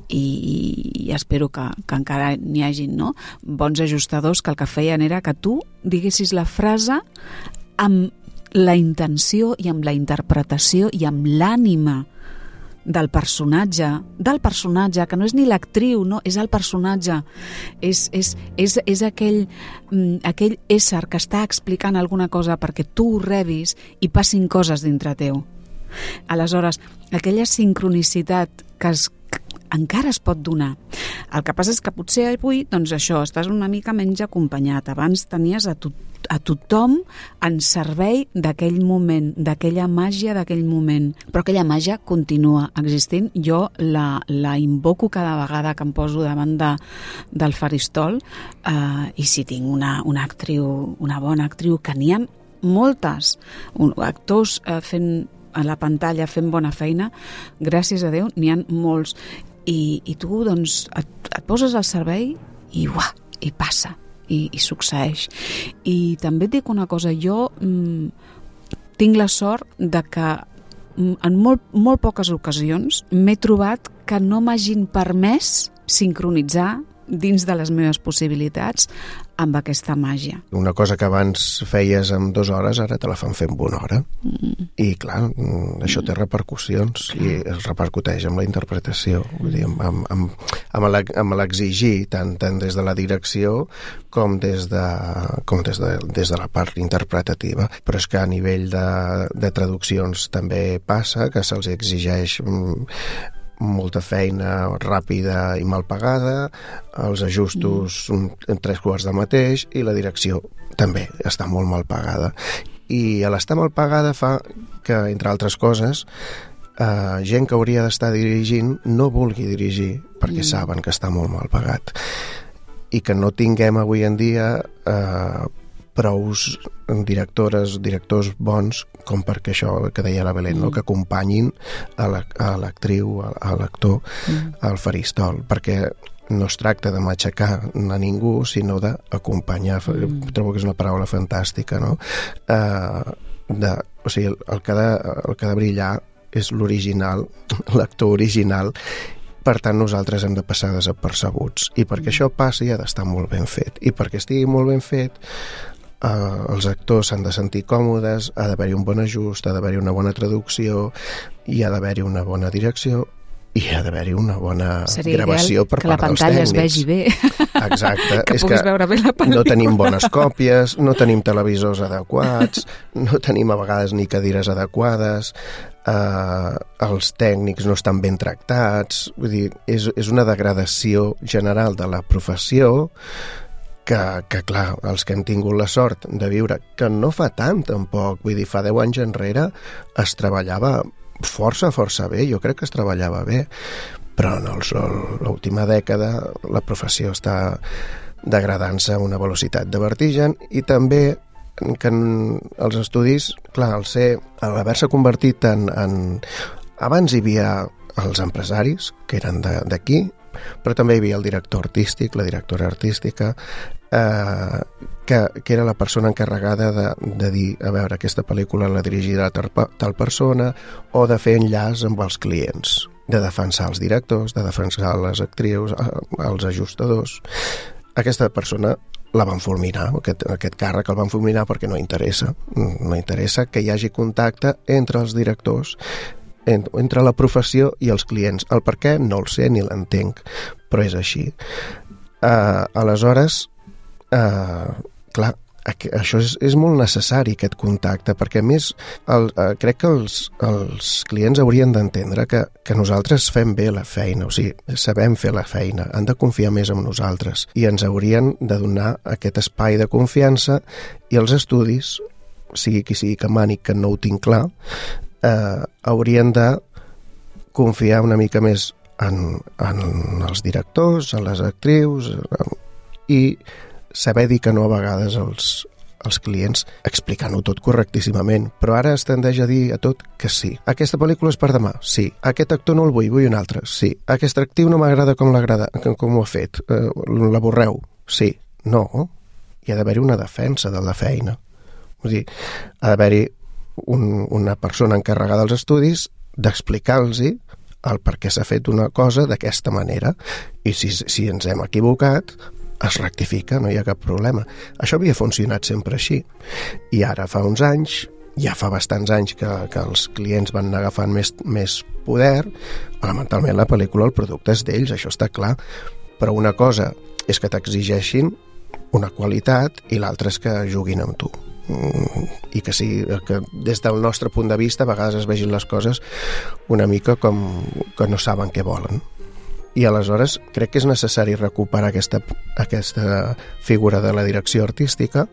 i espero que encara n'hi hagin, no? Bons ajustadors que el que feien era que tu diguessis la frase amb la intenció i amb la interpretació i amb l'ànima del personatge, que no és ni l'actriu, no, és el personatge, és aquell ésser que està explicant alguna cosa perquè tu ho rebis i passin coses dintre teu. Aleshores, aquella sincronicitat que encara es pot donar. El que passa és que potser avui, doncs això, estàs una mica menys acompanyat. Abans tenies a tothom en servei d'aquell moment, d'aquella màgia d'aquell moment. Però aquella màgia continua existint. Jo la invoco cada vegada que em poso davant del faristol i si tinc una actriu, una bona actriu, que n'hi ha moltes, actors fent a la pantalla fent bona feina, gràcies a Déu, n'hi ha molts. I tu, doncs, et poses al servei i passa, i succeeix. I també et dic una cosa, jo tinc la sort de que en molt poques ocasions m'he trobat que no m'hagin permès sincronitzar dins de les meves possibilitats amb aquesta màgia. Una cosa que abans feies en 2 hores, ara te la fan fer en 1 hora. I clar, això té repercussions i es repercuteix amb la interpretació, vull dir, amb l'exigir tant des de la direcció com des de la part interpretativa. Però és que a nivell de traduccions també passa que se'ls exigeix molta feina ràpida i mal pagada, els ajustos en 3/4 del mateix, i la direcció també està molt mal pagada. I l'estar mal pagada fa que, entre altres coses, gent que hauria d'estar dirigint no vulgui dirigir perquè saben que està molt mal pagat. I que no tinguem avui en dia prous directors bons com perquè això que deia la Belén, no? Que acompanyin a l'actriu, a l'actor al faristol, perquè no es tracta de matxacar a ningú, sinó d'acompanyar. Trobo que és una paraula fantàstica, no? O sigui, el que ha de brillar és l'original, l'actor original. Per tant, nosaltres hem de passar desapercebuts. I perquè això passi ha d'estar molt ben fet. I perquè estigui molt ben fet, els actors s'han de sentir còmodes, ha d'haver-hi un bon ajust, ha d'haver-hi una bona traducció i ha d'haver-hi una bona direcció i ha d'haver-hi una bona seria gravació per part dels tècnics. Que la pantalla es vegi bé. Exacte. Que puguis veure bé la pel·lícula. No tenim bones còpies, no tenim televisors adequats, no tenim a vegades ni cadires adequades, els tècnics no estan ben tractats, vull dir, és una degradació general de la professió que clar, els que hem tingut la sort de viure, que no fa tant tampoc, vull dir, fa 10 anys enrere es treballava força bé, jo crec que es treballava bé, però en l'última dècada la professió està degradant-se a una velocitat de vertigen, i també que els estudis, clar, al haver-se convertit en... Abans hi havia els empresaris, que eren d'aquí, però també hi havia el director artístic, la directora artística, que era la persona encarregada de dir, a veure, aquesta pel·lícula la dirigirà tal persona, o de fer enllaç amb els clients, de defensar els directors, de defensar les actrius, els ajustadors. Aquesta persona la van fulminar, aquest càrrec el van fulminar perquè no interessa que hi hagi contacte entre els directors, entre la professió i els clients. El per què no el sé ni l'entenc, però és així. Aleshores, clar, això és molt necessari, aquest contacte, perquè a més crec que els clients haurien d'entendre que nosaltres fem bé la feina, o sigui, sabem fer la feina, han de confiar més en nosaltres i ens haurien de donar aquest espai de confiança, i els estudis, sigui qui sigui que mani, que no ho tinc clar, haurien de confiar una mica més en els directors, en les actrius, i saber dir que no a vegades als clients, explicant-ho tot correctíssimament, però ara es tendeix a dir a tot que sí. Aquesta pel·lícula és per demà, sí. Aquest actor no el vull un altre, sí. Aquest actiu no m'agrada com ho ha fet, l'avorreu, sí. No, hi ha d'haver-hi una defensa de la feina. Vull dir, ha d'haver-hi una persona encarregada dels estudis d'explicar-los el per què s'ha fet una cosa d'aquesta manera, i si ens hem equivocat es rectifica, no hi ha cap problema. Això havia funcionat sempre així, i ara fa uns anys, ja fa bastants anys que els clients van anar agafant més poder. Elementalment la pel·lícula, el producte és d'ells, això està clar, però una cosa és que t'exigeixin una qualitat i l'altra és que juguin amb tu, i que des del nostre punt de vista a vegades es vegin les coses una mica com que no saben què volen. I aleshores crec que és necessari recuperar aquesta figura de la direcció artística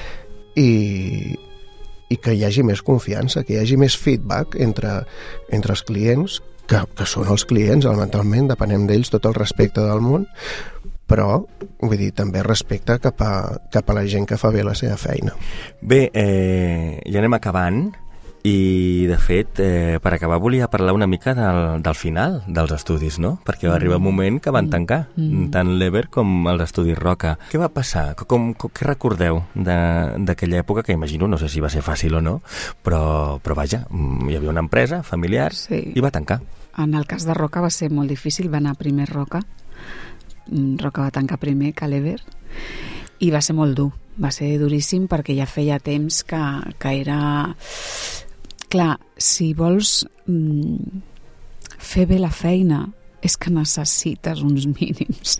i que hi hagi més confiança, que hi hagi més feedback entre els clients, que són els clients, elementalment, depenem d'ells tot el respecte del món, però, vull dir, també respecte cap a la gent que fa bé la seva feina. Bé, ja anem acabant, i de fet, per acabar volia parlar una mica del final dels estudis, no? Perquè va arribar un moment que van tancar, tant l'Ever com els estudis Roca. Què va passar? Què recordeu d'aquella època, que imagino, no sé si va ser fàcil o no, però vaja, hi havia una empresa familiar i va tancar. En el cas de Roca va ser molt difícil, va anar primer Roca va tancar primer que l'Ever, i va ser molt dur, va ser duríssim perquè ja feia temps que era... Clar, si vols fer bé la feina és que necessites uns mínims,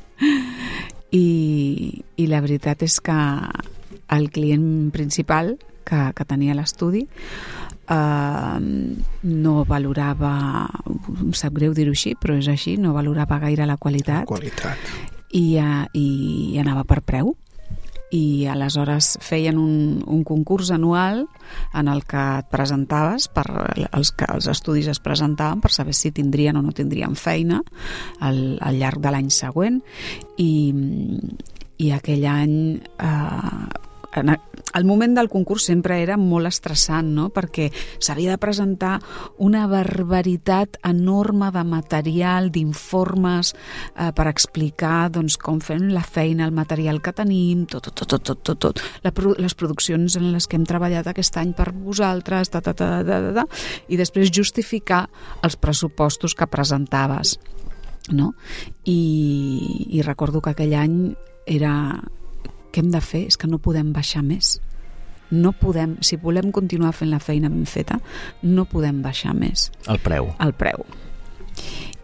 i la veritat és que el client principal que tenia l'estudi no valorava, em sap greu dir-ho així, però és així, no valorava gaire la qualitat. I anava per preu. I aleshores feien un concurs anual en el que et presentaves, els estudis es presentaven per saber si tindrien o no tindrien feina al llarg de l'any següent, i aquell any el moment del concurs sempre era molt estressant, no? Perquè s'havia de presentar una barbaritat enorme de material, d'informes per explicar com fem la feina, el material que tenim, tot. Les produccions en les que hem treballat aquest any per vosaltres, i després justificar els pressupostos que presentaves, no? I recordo que aquell any era... Què hem de fer? És que no podem baixar més. No podem, si volem continuar fent la feina ben feta, no podem baixar més. El preu. El preu.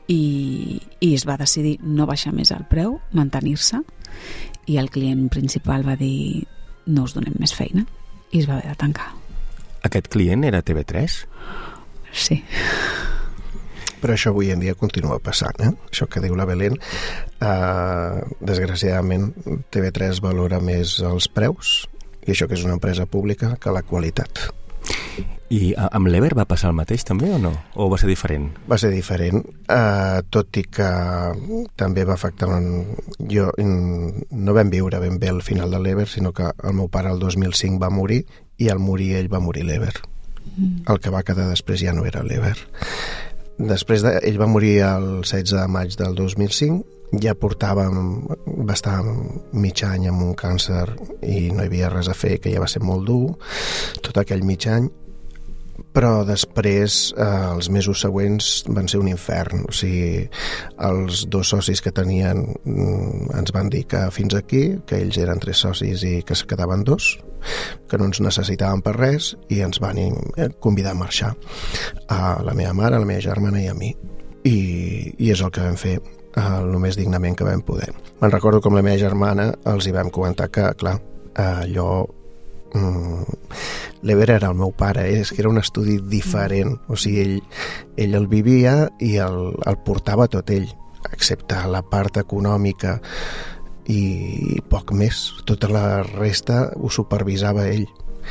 i es va decidir no baixar més el preu, mantenir-se, i el client principal va dir no us donem més feina, i es va haver de tancar. Aquest client era TV3? Sí. Però això avui en dia continua passant, Això que diu la Belén. Desgraciadament, TV3 valora més els preus, i això que és una empresa pública, que la qualitat. I amb l'Ever va passar el mateix també o no? O va ser diferent? Va ser diferent, tot i que també va afectar... Jo no vam viure ben bé el final de l'Ever, sinó que el meu pare el 2005 va morir, i al morir ell va morir l'Ever. El que va quedar després ja no era l'Ever. Ell va morir el 16 de maig del 2005, ja va estar mig any amb un càncer i no hi havia res a fer, que ja va ser molt dur tot aquell mig any, però després els mesos següents van ser un infern. O sigui, els dos socis que tenien ens van dir que fins aquí, que ells eren 3 socis i que se quedaven 2, que no ens necessitaven per res, i ens van convidar a marxar, a la meva mare, a la meva germana i a mi, i és el que vam fer el més dignament que vam poder. Me'n recordo com la meva germana els hi vam comentar que, clar, allò l'Ever era el meu pare, és que era un estudi diferent, o sigui, ell el vivia i el portava tot ell, excepte la part econòmica i poc més. Tota la resta ho supervisava ell,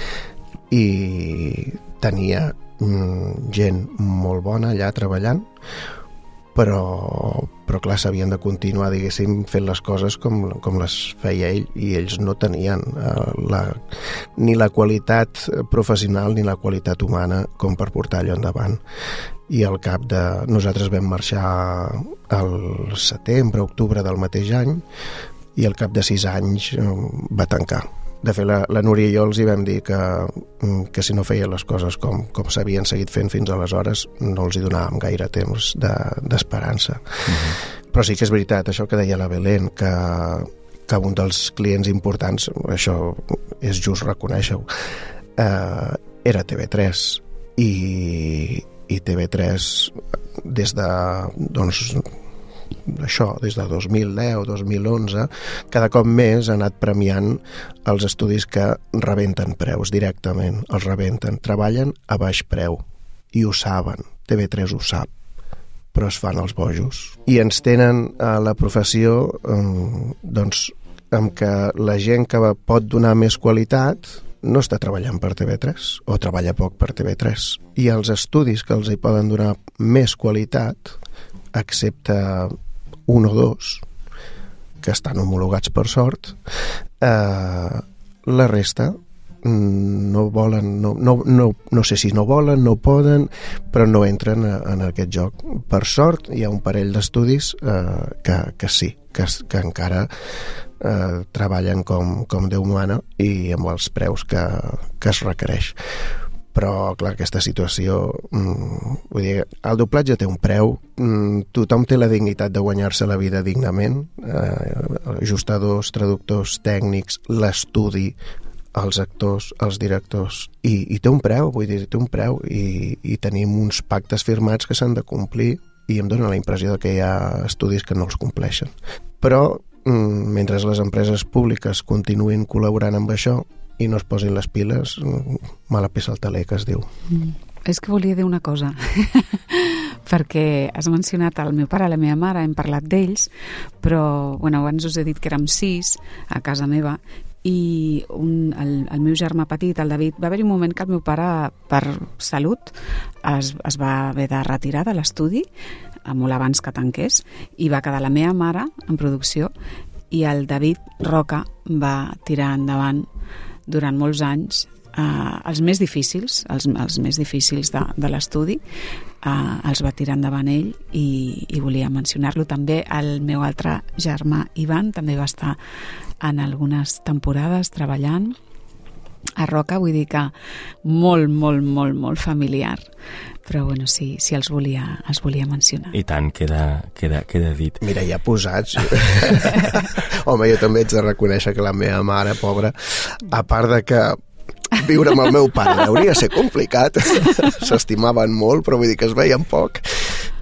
i tenia gent molt bona allà treballant, però clar, s'havien de continuar, diguéssim, fent les coses com les feia ell, i ells no tenien ni la qualitat professional ni la qualitat humana com per portar allò endavant. I al cap de... Nosaltres vam marxar al setembre, octubre del mateix any, i al cap de 6 anys va tancar. De fet, la Núria i jo els hi vam dir que si no feien les coses com s'havien seguit fent fins aleshores, no els hi donàvem gaire temps d'esperança. Però sí que és veritat, això que deia la Belén, que un dels clients importants, això és just reconèixer-ho, era TV3, i TV3 des de... des de 2010, 2011, cada cop més ha anat premiant els estudis que rebenten preus directament, els rebenten, treballen a baix preu, i ho saben, TV3 ho sap, però es fan els bojos. I ens tenen a la professió amb que la gent que pot donar més qualitat no està treballant per TV3, o treballa poc per TV3, i els estudis que els hi poden donar més qualitat, excepte 1 o 2 que estan homologats per sort, la resta no volen, no sé si no volen, no poden, però no entren en aquest joc. Per sort hi ha un parell d'estudis que sí, que encara treballen com Déu mana i amb els preus que es requereix. Però, clar, aquesta situació... vull dir, el doblatge té un preu, tothom té la dignitat de guanyar-se la vida dignament, ajustadors, traductors, tècnics, l'estudi, els actors, els directors, i té un preu, vull dir, té un preu, i tenim uns pactes firmats que s'han de complir, i em dóna la impressió que hi ha estudis que no els compleixen. Però, mentre les empreses públiques continuïn col·laborant amb això, i no es posin les piles, mala peça al taler, que es diu. És que volia dir una cosa, perquè has mencionat el meu pare i la meva mare, hem parlat d'ells, però abans us he dit que érem 6 a casa meva, i el meu germà petit, el David, va haver-hi un moment que el meu pare, per salut, es va haver de retirar de l'estudi, molt abans que tanqués, i va quedar la meva mare en producció, i el David Roca va tirar endavant durant molts anys els més difícils, els més difícils de l'estudi, els va tirar endavant ell, i volia mencionar-lo. També el meu altre germà Ivan també va estar en algunes temporades treballant a Roca, vull dir que molt, molt, molt, molt familiar. Però sí, els volia mencionar. I tant, queda dit. Mira, ja posats. Home, jo també haig de reconèixer que la meva mare, pobra, a part de que viure amb el meu pare hauria de ser complicat, s'estimaven molt, però vull dir que es veien poc,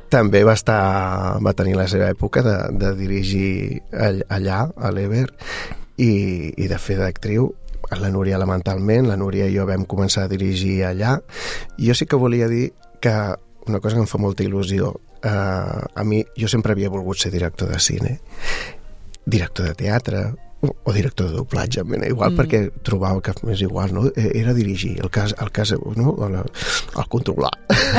també va tenir la seva època de dirigir allà, a l'Ever, i de fer d'actriu. La Núria lamentalment, la Núria i jo vam començar a dirigir allà. Jo sí que volia dir que una cosa que em fa molta il·lusió, a mi, jo sempre havia volgut ser director de cine, director de teatre o director de doblatge, igual, perquè trobava que és igual, no? Era dirigir, el cas no? El controlar,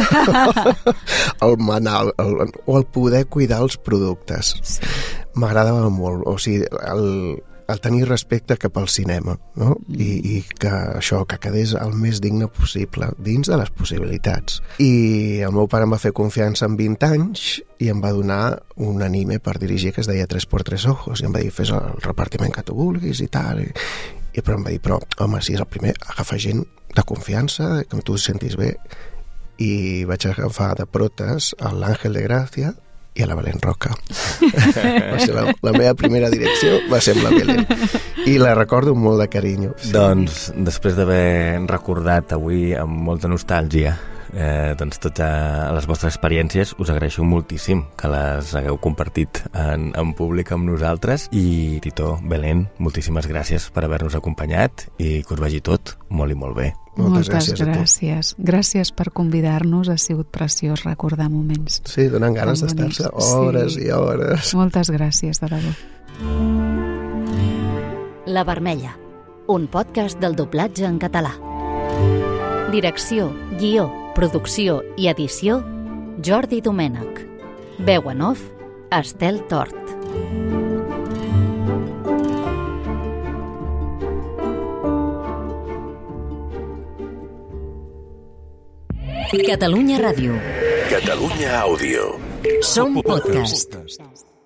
el manar, o el poder cuidar els productes. M'agradava molt, o sigui, el tenir respecte cap al cinema, no? I que això, que quedés el més digne possible, dins de les possibilitats. I el meu pare em va fer confiança amb 20 anys i em va donar un anime per dirigir que es deia 3x3 ojos, i em va dir, fes el repartiment que tu vulguis i tal, però em va dir, però home, si és el primer, agafa gent de confiança, que tu et sentis bé, i vaig agafar de protes a l'Àngel de Gràcia i a la Belén Roca. Va ser la meva primera direcció, va ser amb la Belén. I la recordo amb molt de carinyo. Sí. Doncs, després d'haver recordat avui amb molta nostàlgia doncs totes les vostres experiències, us agraeixo moltíssim que les hagueu compartit en públic amb nosaltres. I Tito, Belén, moltíssimes gràcies per haver-nos acompanyat i que us vagi tot molt i molt bé. Moltes gràcies. Gràcies per convidar-nos, ha sigut preciós recordar moments. Sí, donen ganes d'estar-se hores i hores. Moltes gràcies, de debò. La Vermella, un podcast del doblatge en català. Direcció, guió, producció i edició, Jordi Domènech. Veu en off, Estel Tort. Catalunya Ràdio. Catalunya Àudio. Som podcast.